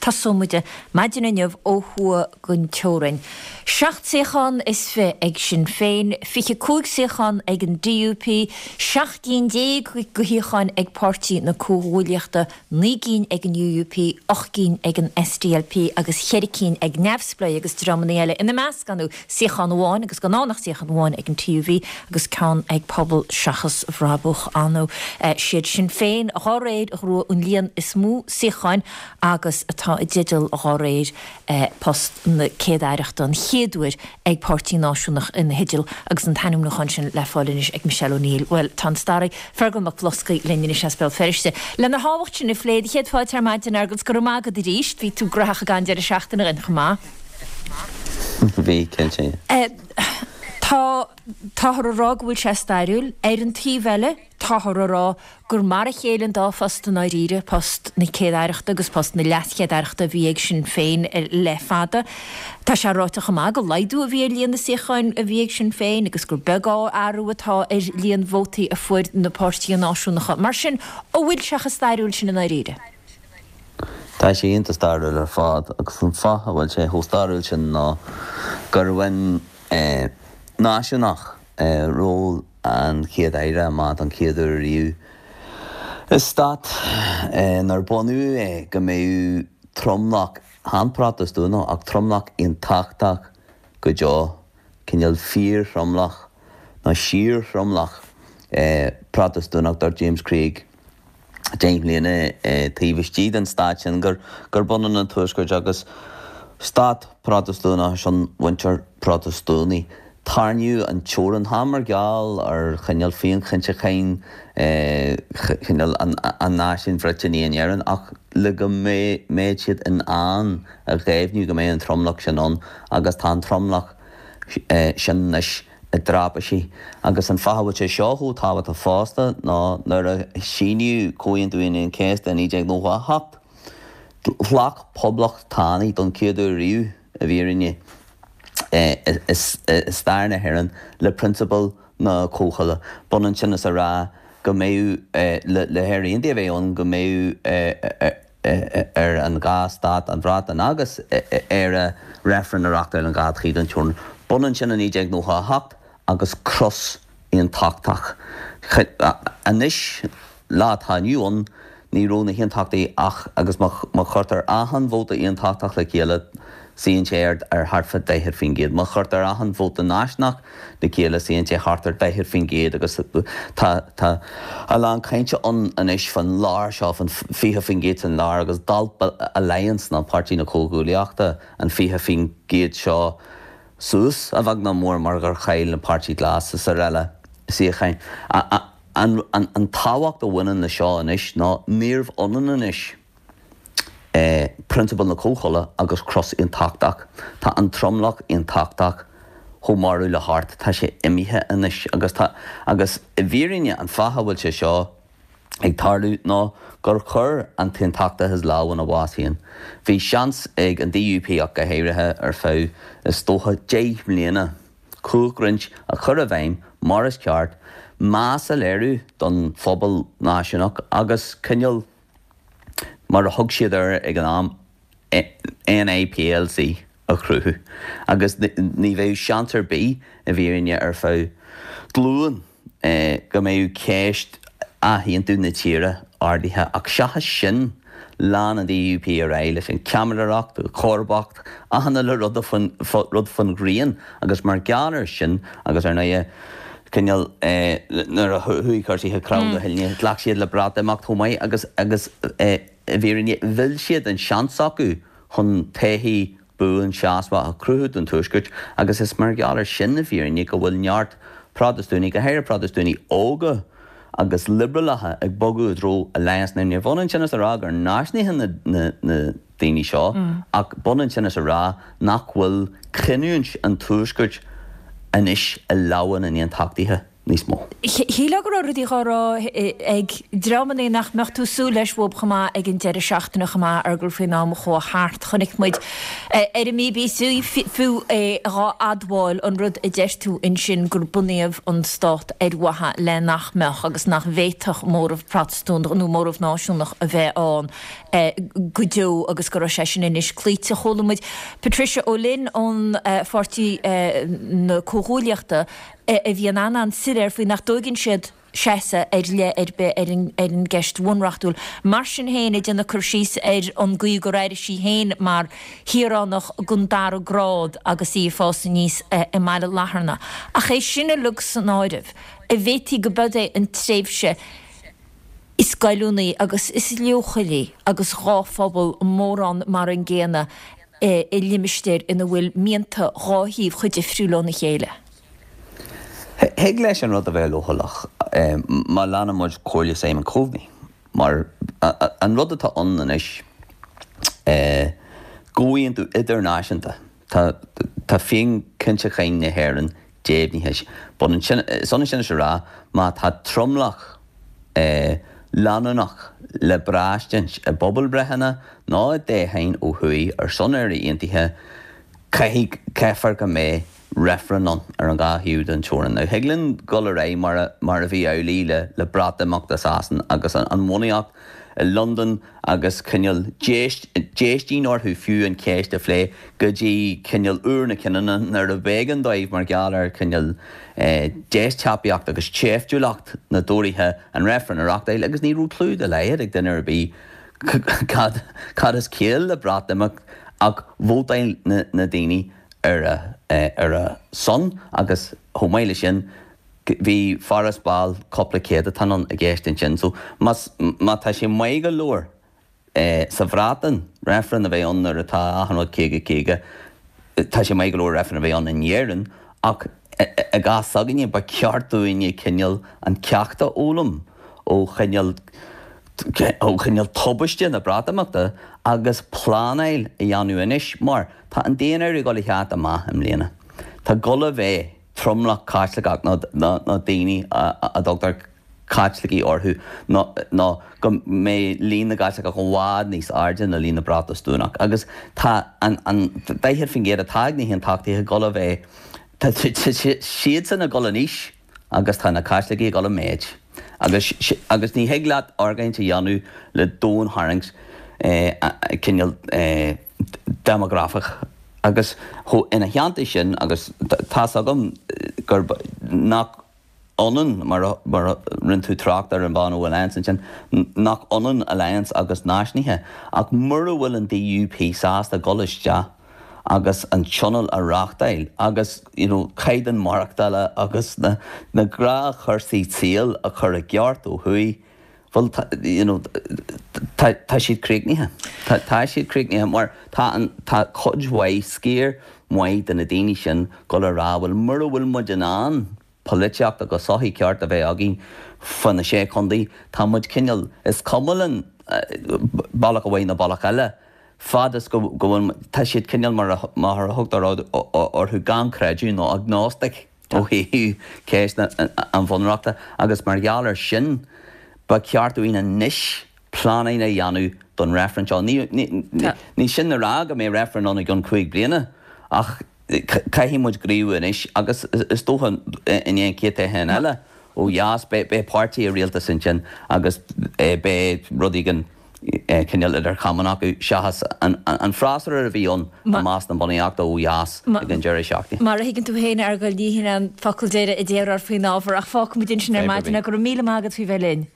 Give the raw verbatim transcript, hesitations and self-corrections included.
tasómuide maidinniuh óthua gon teorainn. Seacht séchan is fi ag Sinn Féin, fiche cúig séchan ag an D U P, seach gin déag gohíchan ag pártí na cóhúliachta, ní gin ag an U U P, och gin ag an S D L P, agus chericín ag nefsplai agus dramanéile ina meas ganú séchan bháin, agus ganánach séchan bháin ag an T V, agus can ag pobl seachas bhrabuch anú. Uh, siad Sinn Féin a háréid a hrú un líon is mú séchan agus atá i digital a háréid uh, post na cédáireachta an chéadúir ag pártí náisiúnach in hidil agus an tanúm nach sin le fáilinis ag Michelle O'Neill. Well, tan starrig fergal mac loscaí lenin is spel feriste. Le na háhacht sin i fléad chéad fáid ar maidin agus go mágad i ríist, hí tú gracha gan dear a seachtainna in chumá. Bhí cinse. Tá táthar a rá bhfuil sé stairiúil ar an tíhheile táthar a rá gur mar a chélann dá fast na ríre post na cédáireachta agus post na leascédáireachta bhí ag Sinn Féin le fada. Tá sé ráiteach amá go laidú a bhí líon na séchain a bhí ag Sinn Féin agus gur beá airú atá ar líon vótaí a fuair na pártí náisiúnacha. Mar sin ó bhfuil seach a stairiúil sin na ríre. Tá sé ionanta stairiúil ar fád agus an fatha bhfuil sé thóstairiúil sin ná gur bhain náisiúnach ról an chéad éire má an chéadú riú. Is stát nar bonú é go méú tromnach handprátastúna ach tromnach on tachtach go deá cinneal fír thromlach ná sír thromlach prátastúnach dar James Craig James Léine taobhistí den stát sin gur gur bonan an tuaisgur agus stát prátastúna sin winter prátastúnaí. Tarniu an teoran hamar gal ar chinneal fion chinse chain chinneal an náisiún freitiníon éireann ach le go méid siad in an a ghaibhniú go méid an tromlach sin an agus tá an tromlach sin is i drápa sí agus an fahabhait sé seothú tábhat a fásta ná nar a síniu cóíonn dúine an céist an iad nó a hacht hlach poblach tánaí don céadú riú a bhírinne. Is stairna héireann le principal na cóchaile. Bonan sin is a rá go méú le héiríon dé bhéon go méú ar an gá stát an bhrát an agus ar a réfran arachtar an gá tríd an tún. Bonan sin an iad nó a hacht agus cross íon tachtach. Anis lá tá nniuón ní róna híon tachtaí ach agus má chuirtar ahan bhóta íon tachtach le chéile síon sé ar hartfa deithir fin géad. Má chuirtar ahan bhóta náisnach le chéile síon sé hartar deithir fin géad agus tá a lán cainte an anis fan lár seo fan fiche fin géad an lár agus dalpa alliance na pártí na cógúlaíochta an fiche fin géad seo sús a bhag na mór mar gur chail na pártí glas sa eile síchain. An táhacht a bhainean na seo anis ná níormh anan anis Uh, principal na cóchola agus cross in tachtach. Tá an tromlach in tachtach hómarú le hart. Tá sé imithe inis agus tá agus i bhírinne an fahabhfuil sé seo ag tarlú ná gur chur an tin tachta his láhan a bhásíonn. Bhí seans ag an D U P ach go héirithe ar fáil is tócha dé mbliana cúgrint a chur a bhaim mar is ceart más a léirú don phobal náisiúnach agus cinneal mar a thug siad ar ag an am N A P L C a chrú. Agus ní bheith seantar bí a bhírinne ar fáil glúan go méú céist a híonn tú na tíre ardithe ach seacha sin lán an D U P ar éile sin ceamaracht, chorbacht, a hanna le rud fan gríon agus mar geanar sin agus ar na cinneal nar a thuí chuirtíthe crowd a hilne leach siad le brat amach thomaid agus agus bhírinne bhil siad an seansacu chun taithí buan seasfa a cruúd an tuisgurt agus is mar gealar sin na bhírinne go bhfuil neart protestúní go héir protestúní óga agus liberalathe ag bogu dro alliance na bhhain sin is a rá gur náisníthe na daoine seo ach bonan sin is a rá nach bhfuil cinúint an tuisgurt anis a láhan in íon tachtaithe níos mó. Híla go ruí chorá ag dramaí nach mecht tú sú leis bhb chamá ag an deire seachtainna chamá argur fao ná cho háart chunig muid ar mí bí sú fiú rá adháil an rud i d deis tú in sin gur buíomh an stát ar watha le nach meach agus nach bhéiteach mórmh Protestant nó mórmh náisiúnach a bheith an go deo agus go sé sin inis clíte cholamid. Patricia O'Lynn ón fortí na cóhúliaachta a bhí an an siir faoi nach dóginn siad séasa ar le ar be ar an gceist bhunreachtúil. Mar sin héana de na chuirsís ar an gcuí go réidir sí héin mar hiarránach gundar grád agus í fása níos i meile látharna. A ché sinna lug san áideh, a bhétí go bud é an tréimhse is gaiúnaí agus is leochalí agus ráphobal mórrán mar an ggéana i limisteir ina bhfuil mianta ráthíomh chuide friúlóna chéile. Heag leis an rud a bheith lochalach, má lena muid cóirle sé an cóhnaí, mar an rud atá an is góíonn tú idirnáisianta, tá féin cinnte chéin na hhéireann déobhnítheis, bud sonna sinna se rá má tá tromlach lananach le bráistint a bobbal brehanna ná a déthain ó thuí ar son ar iontaithe céfar go mé referanon ar an gáhiúd an teoran. Now, heglann golar é mar a bhí eolaí le le brataach de sásan agus an moniacht i London agus cinneal déistín orthú fiú an céis de phlé go dtí cinneal úrna cinan ar a bhégan daibh mar geall ar cinneal déis teapaíocht agus téiftiúlacht na dóirithe an referan arach éile agus ní rú clúd a léir ag den ar bí cad is céal le brataach ach bhótail na daoine ar a son agus chomáile sin bhí faras báil coppla tanan a ggéistin sin. So má tá sé mai go leor sa bhrátan refran a bheith an ar atá achanrad céige céige, tá sé mai go leor refran a bheith an in dhéireann ach a gá saganne ba ceartúine cinneal an ceachta ólam ó cinneal ó cinneal tobaiste na brataachta agus plánail i dheanú inis, mar tá an déanaar i gáil cheart amach im léana. Tá gola bheith tromlach cáitlagach na daoine a dogtar cáitlagaí orthú ná go mé lína gaiitlagach go bhád níos airde na lína bratastúnach. Agus tá an dhéir fin géad a taignaí an tachtaithe gola bheith siad san na gola níos agus tá na cáitlagaí gola méid. Agus ní heaglaat orgainte dheanú le dón harings cinneal demografach agus ina cheanta sin agus tá agam gur nach onan mar rinn tú tracht ar an bán Alliance sin nach onan Alliance agus náisnithe ach mura bhfuil an D U P sásta goiste agus an channel a rachtail agus caidan marachtaile agus na grá chuirsaí tíal a chur a gceart ó thuí. Well, tá siad críicnithe. Tá siad críicnithe mar tá codhhaid scéir mhaid in na daoine sin go le rá bhfuil mar bhfuil muid an an politeacht agus sothaí ceart a bheith agin fan na sé chundaí tá muid cinneal is cumlan bailach amhaid na bailach eile. Fad is go bhfuil tá siad cinneal mar a thugtarrád orthú gan creidú nó agnostic ó hiú céis an bhunreachta agus mar gheallar sin ba ceartú ina níis plánaí na dheanú don referan seo. Ní sin na rá go mé referan anna gon chuig bliana ach caithí muid gríú inis agus is tócha in éon céta hen eile ó dheas be páirtí a rialta sin sin agus be rudí gan cinneal idir chamanach acu seachas an frásar a bhíon a más na bunaíochta ó dheas ag an deireadh seachtaí. Mar a higann tú héine ar go líhinn an facultéire i ddéar ar faoin ábhar ach fág mu din sin ar maidin a gur míle mágad fao bheith linn.